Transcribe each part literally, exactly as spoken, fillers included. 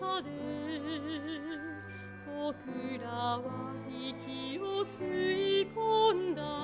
で僕らは息を吸い込んだ。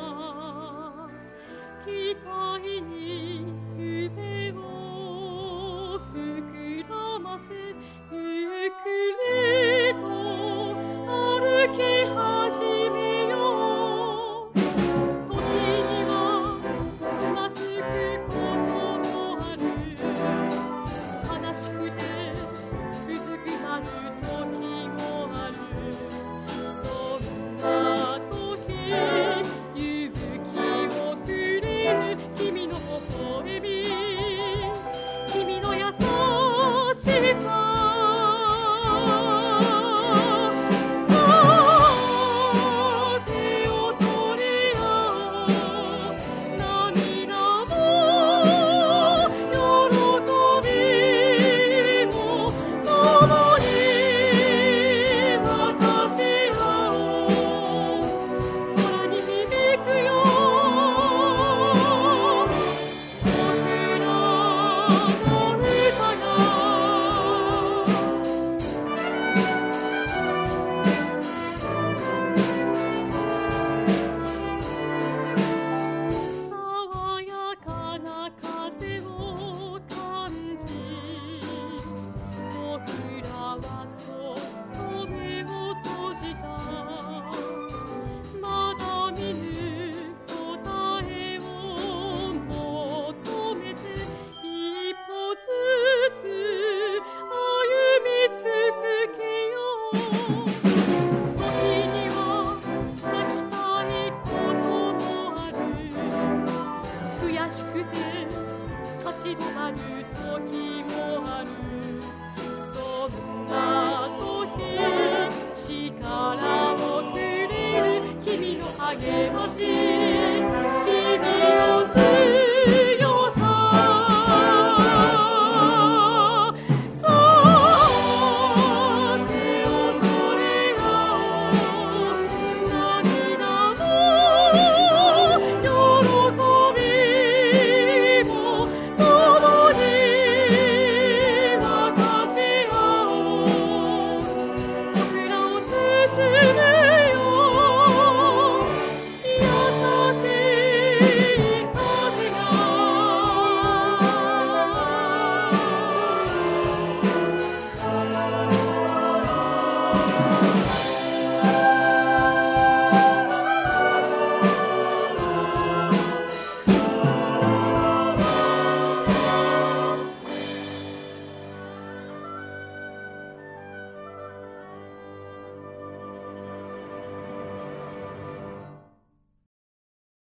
期待に夢を膨らませゆっくりと歩き始めよう。時にはつまずくこともある。悲しくてうずくなる時もある。そんな時勇気をくれる君の微笑み、君の優しさ。ずつ歩み続けよう。